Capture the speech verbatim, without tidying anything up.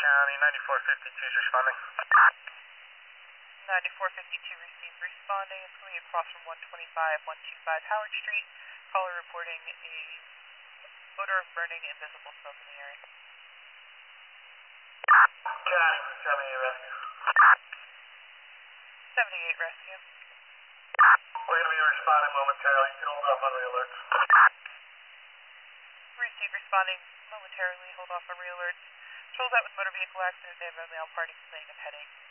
County, ninety-four fifty-two is responding. ninety-four fifty-two received responding. It's coming across from one twenty-five, one twenty-five Howard Street. Caller reporting a odor of burning and visible smoke in the area. County, seventy-eight rescue. seventy-eight rescue. We're going to be responding momentarily. You can hold off on re-alerts. Received responding momentarily. Hold off on re-alerts. Patrols out with motor vehicle accident. They have a male party complaining of headache.